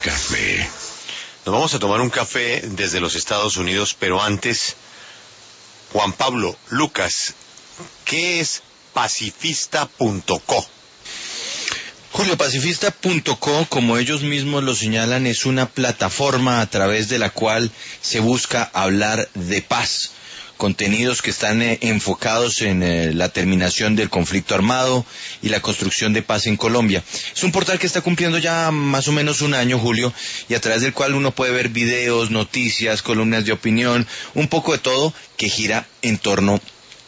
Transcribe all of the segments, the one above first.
café. Nos vamos a tomar un café desde los Estados Unidos, pero antes, Juan Pablo, Lucas, ¿qué es pacifista.co? Julio, pacifista.co, como ellos mismos lo señalan, es una plataforma a través de la cual se busca hablar de paz. Contenidos que están enfocados en la terminación del conflicto armado y la construcción de paz en Colombia. Es un portal que está cumpliendo ya más o menos un año, Julio, y a través del cual uno puede ver videos, noticias, columnas de opinión, un poco de todo que gira en torno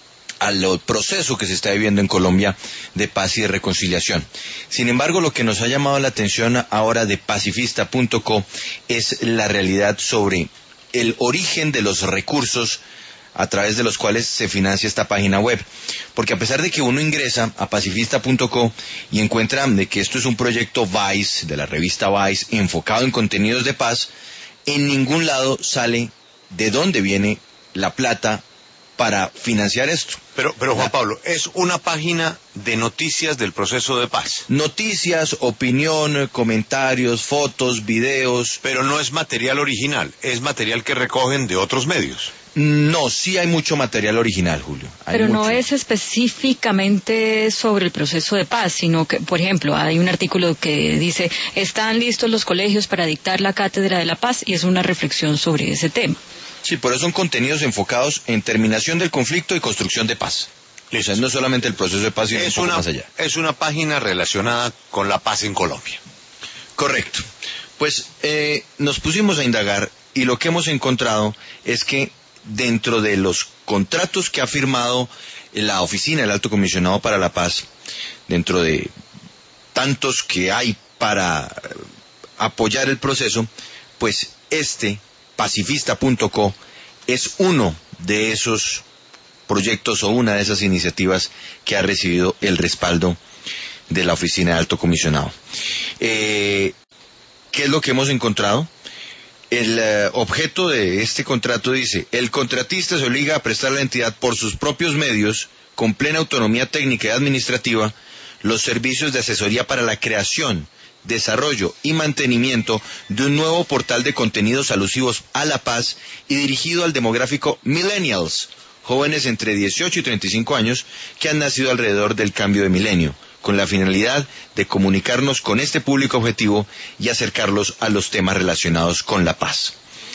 al proceso que se está viviendo en Colombia de paz y de reconciliación. Sin embargo, lo que nos ha llamado la atención ahora de pacifista.co es la realidad sobre el origen de los recursos a través de los cuales se financia esta página web. Porque a pesar de que uno ingresa a pacifista.co y encuentra de que esto es un proyecto Vice, de la revista Vice, enfocado en contenidos de paz, en ningún lado sale de dónde viene la plata para financiar esto. Pero Juan Pablo, es una página de noticias del proceso de paz. Noticias, opinión, comentarios, fotos, videos. Pero no es material original, es material que recogen de otros medios. No, sí hay mucho material original, Julio. Pero no es específicamente sobre el proceso de paz, sino que, por ejemplo, hay un artículo que dice, ¿están listos los colegios para dictar la cátedra de la paz? Y es una reflexión sobre ese tema. Sí, por eso son contenidos enfocados en terminación del conflicto y construcción de paz. O sea, no solamente el proceso de paz, sino un poco más allá. Es una página relacionada con la paz en Colombia. Correcto. Pues nos pusimos a indagar y lo que hemos encontrado es que dentro de los contratos que ha firmado la oficina del Alto Comisionado para la Paz, dentro de tantos que hay para apoyar el proceso, pues pacifista.co es uno de esos proyectos o una de esas iniciativas que ha recibido el respaldo de la oficina del Alto Comisionado. ¿Qué es lo que hemos encontrado? El objeto de este contrato dice: el contratista se obliga a prestar a la entidad por sus propios medios, con plena autonomía técnica y administrativa, los servicios de asesoría para la creación, desarrollo y mantenimiento de un nuevo portal de contenidos alusivos a la paz y dirigido al demográfico millennials, jóvenes entre 18 y 35 años que han nacido alrededor del cambio de milenio, con la finalidad de comunicarnos con este público objetivo y acercarlos a los temas relacionados con la paz.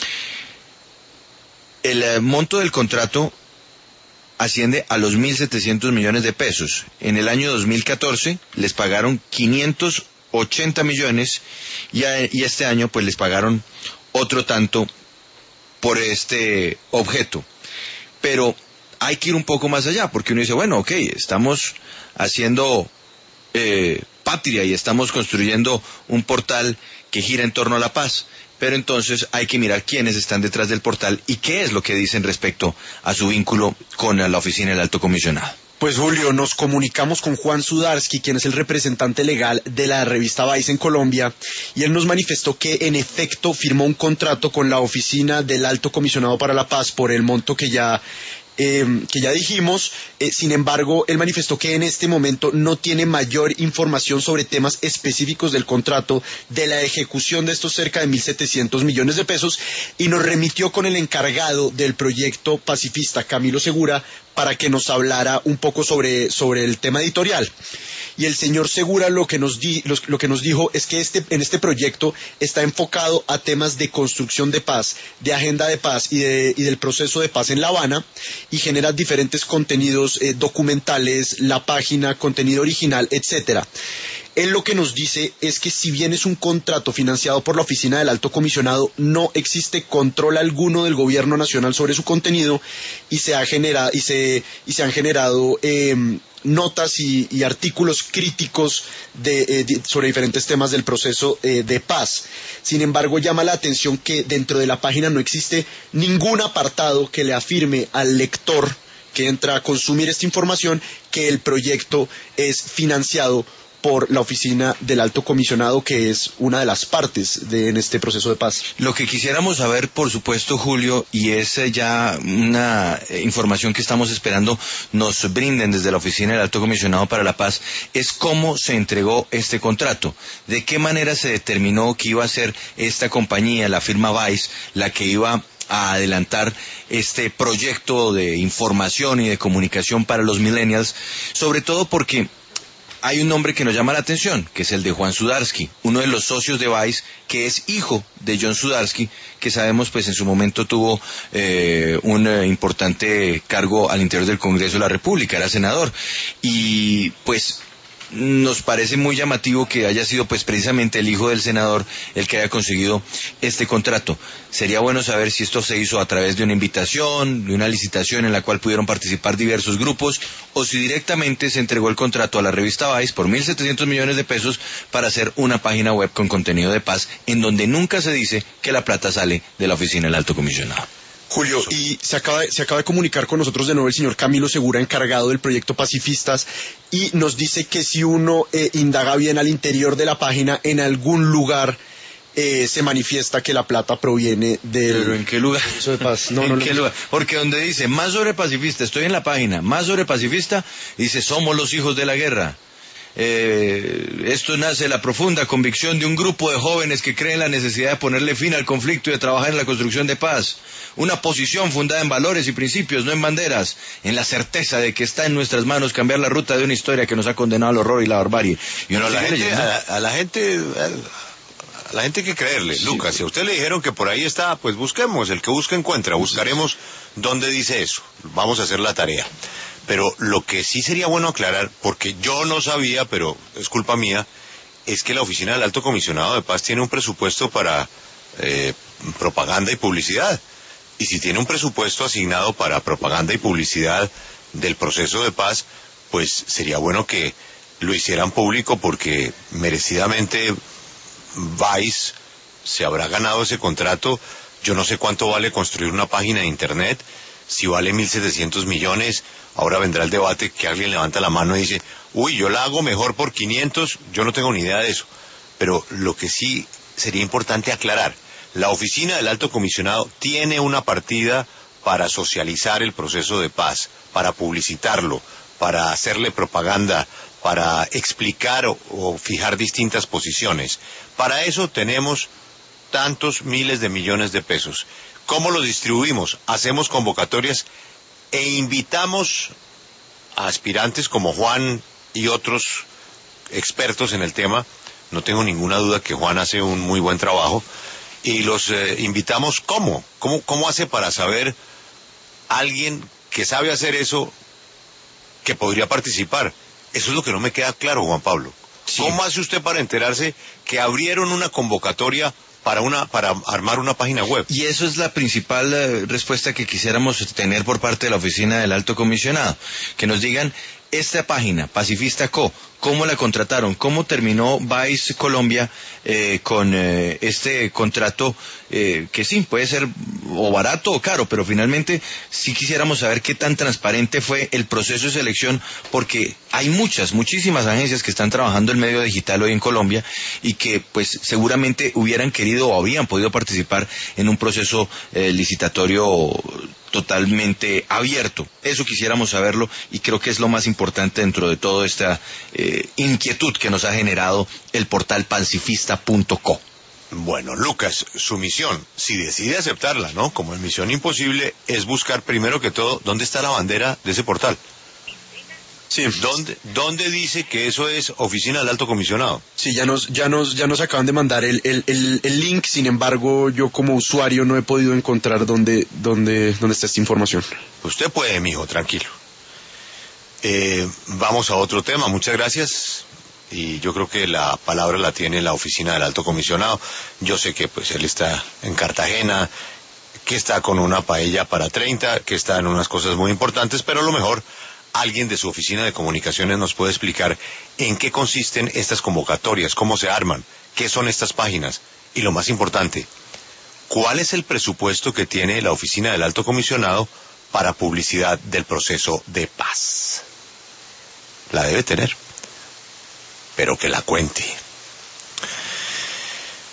El monto del contrato asciende a los 1.700 millones de pesos. En el año 2014 les pagaron 580 millones y este año pues les pagaron otro tanto por este objeto. Pero hay que ir un poco más allá, porque uno dice, bueno, ok, estamos haciendo patria y estamos construyendo un portal que gira en torno a la paz, pero entonces hay que mirar quiénes están detrás del portal y qué es lo que dicen respecto a su vínculo con la oficina del Alto Comisionado. Pues Julio, nos comunicamos con Juan Sudarsky, quien es el representante legal de la revista Vice en Colombia, y él nos manifestó que en efecto firmó un contrato con la oficina del Alto Comisionado para la Paz por el monto que ya dijimos. Sin embargo, él manifestó que en este momento no tiene mayor información sobre temas específicos del contrato, de la ejecución de estos cerca de 1.700 millones de pesos, y nos remitió con el encargado del proyecto pacifista, Camilo Segura, para que nos hablara un poco sobre el tema editorial. Y el señor Segura lo que nos dijo es que en este proyecto está enfocado a temas de construcción de paz, de agenda de paz y del proceso de paz en La Habana, y genera diferentes contenidos documentales, la página, contenido original, etcétera. Él lo que nos dice es que si bien es un contrato financiado por la Oficina del Alto Comisionado, no existe control alguno del gobierno nacional sobre su contenido y se han generado notas y artículos críticos sobre diferentes temas del proceso de paz. Sin embargo, llama la atención que dentro de la página no existe ningún apartado que le afirme al lector que entra a consumir esta información que el proyecto es financiado por la oficina del Alto Comisionado, que es una de las partes en este proceso de paz. Lo que quisiéramos saber, por supuesto, Julio, y es ya una información que estamos esperando nos brinden desde la oficina del Alto Comisionado para la Paz, es cómo se entregó este contrato, de qué manera se determinó que iba a ser esta compañía, la firma Vice, la que iba a adelantar este proyecto de información y de comunicación para los millennials, sobre todo porque hay un nombre que nos llama la atención, que es el de Juan Sudarsky, uno de los socios de Vice, que es hijo de John Sudarsky, que sabemos pues en su momento tuvo un importante cargo al interior del Congreso de la República, era senador, y pues nos parece muy llamativo que haya sido pues precisamente el hijo del senador el que haya conseguido este contrato. Sería bueno saber si esto se hizo a través de una invitación, de una licitación en la cual pudieron participar diversos grupos, o si directamente se entregó el contrato a la revista Vice por 1.700 millones de pesos para hacer una página web con contenido de paz, en donde nunca se dice que la plata sale de la oficina del Alto Comisionado. Julio, y se acaba de comunicar con nosotros de nuevo el señor Camilo Segura, encargado del proyecto Pacifistas, y nos dice que si uno indaga bien al interior de la página, en algún lugar se manifiesta que la plata proviene del... ¿Pero en qué lugar? Eso de paz. ¿En qué lugar? Porque donde dice más sobre pacifista, estoy en la página, más sobre pacifista, dice somos los hijos de la guerra. Esto nace de la profunda convicción de un grupo de jóvenes que creen la necesidad de ponerle fin al conflicto y de trabajar en la construcción de paz. Una posición fundada en valores y principios, no en banderas, en la certeza de que está en nuestras manos cambiar la ruta de una historia que nos ha condenado al horror y la barbarie. Y uno a la gente hay que creerle, sí. Lucas, si a usted le dijeron que por ahí está, pues busquemos, el que busca encuentra, buscaremos dónde dice eso, vamos a hacer la tarea. Pero lo que sí sería bueno aclarar, porque yo no sabía, pero es culpa mía, es que la Oficina del Alto Comisionado de Paz tiene un presupuesto para propaganda y publicidad. Y si tiene un presupuesto asignado para propaganda y publicidad del proceso de paz, pues sería bueno que lo hicieran público, porque merecidamente Vice se habrá ganado ese contrato. Yo no sé cuánto vale construir una página de internet. Si vale 1.700 millones, ahora vendrá el debate que alguien levanta la mano y dice, uy, yo la hago mejor por 500, yo no tengo ni idea de eso. Pero lo que sí sería importante aclarar, la Oficina del Alto Comisionado tiene una partida para socializar el proceso de paz, para publicitarlo, para hacerle propaganda, para explicar o fijar distintas posiciones. Para eso tenemos tantos miles de millones de pesos. ¿Cómo los distribuimos? Hacemos convocatorias e invitamos a aspirantes como Juan y otros expertos en el tema. No tengo ninguna duda que Juan hace un muy buen trabajo. Y los invitamos, ¿cómo hace para saber alguien que sabe hacer eso que podría participar? Eso es lo que no me queda claro, Juan Pablo. Sí. ¿Cómo hace usted para enterarse que abrieron una convocatoria para armar una página web? Y eso es la principal respuesta que quisiéramos tener por parte de la Oficina del Alto Comisionado. Que nos digan, esta página, Pacifista Co., ¿cómo la contrataron? ¿Cómo terminó Vice Colombia con este contrato que sí, puede ser o barato o caro, pero finalmente sí quisiéramos saber qué tan transparente fue el proceso de selección, porque hay muchísimas agencias que están trabajando en medio digital hoy en Colombia y que pues seguramente hubieran querido o habían podido participar en un proceso licitatorio totalmente abierto. Eso quisiéramos saberlo y creo que es lo más importante dentro de toda esta inquietud que nos ha generado el portal pacifista.co. Bueno, Lucas, su misión, si decide aceptarla, ¿no? Como es misión imposible, es buscar primero que todo dónde está la bandera de ese portal. Sí. ¿Dónde dice que eso es Oficina del Alto Comisionado? Sí, ya nos acaban de mandar el link, sin embargo, yo como usuario no he podido encontrar dónde está esta información. Usted puede, mijo, tranquilo. Vamos a otro tema, muchas gracias. Y yo creo que la palabra la tiene la Oficina del Alto Comisionado. Yo sé que pues él está en Cartagena, que está con una paella para 30, que está en unas cosas muy importantes, pero a lo mejor alguien de su oficina de comunicaciones nos puede explicar en qué consisten estas convocatorias, cómo se arman, qué son estas páginas y lo más importante, ¿cuál es el presupuesto que tiene la Oficina del Alto Comisionado para publicidad del proceso de paz? La debe tener. pero que la cuente.